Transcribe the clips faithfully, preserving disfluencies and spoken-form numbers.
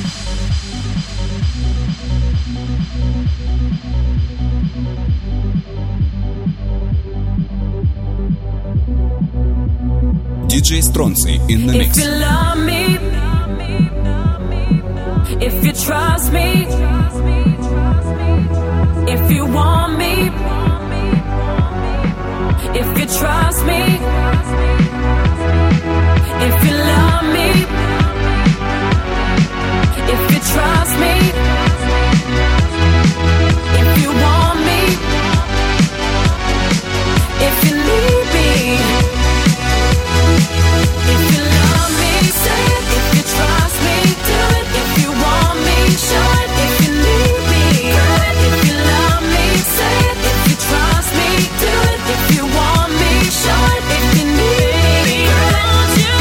ди джей Stronzi in the mix. If you love me, if you trust me, if you want me, if you trust me, if you love me, if you trust me, if you want me, if you need me. If you love me, say it. If you trust me, do it. If you want me, show it. If you need me, do it. If you love me, say it. If you trust me, do it. If you want me, show it. If you need me, don't you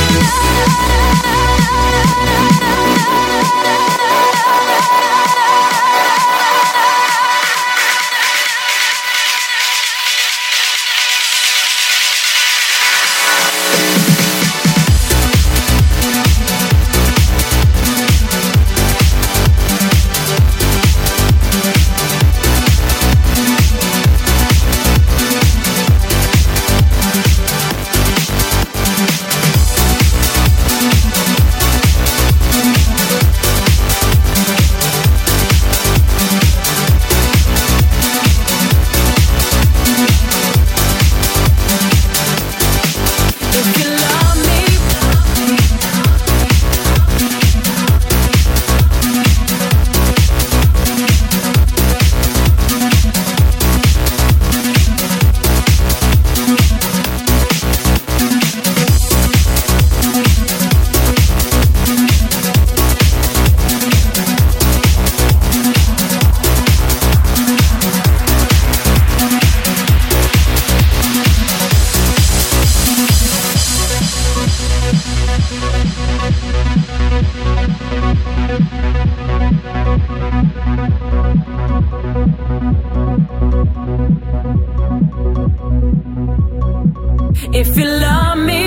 If you love me,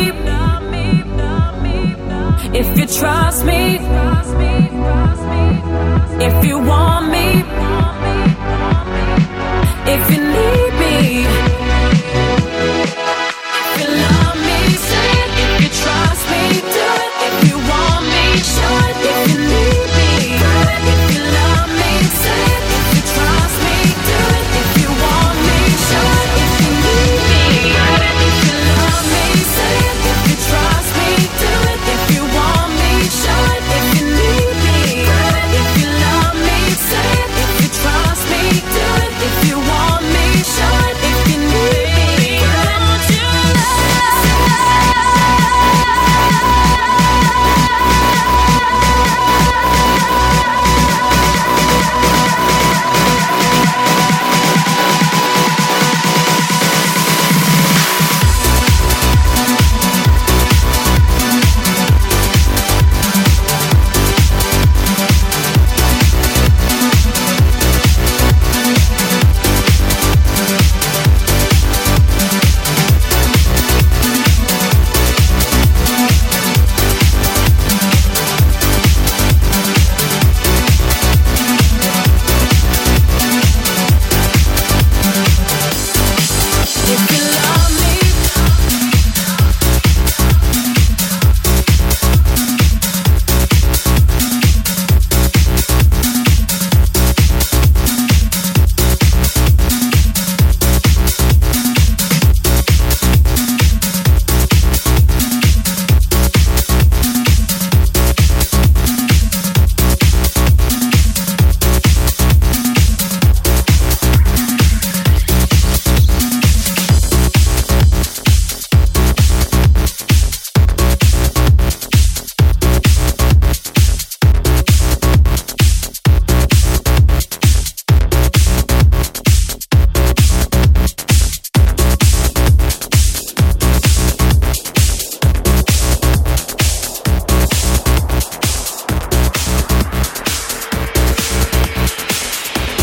if you trust me, if you want me.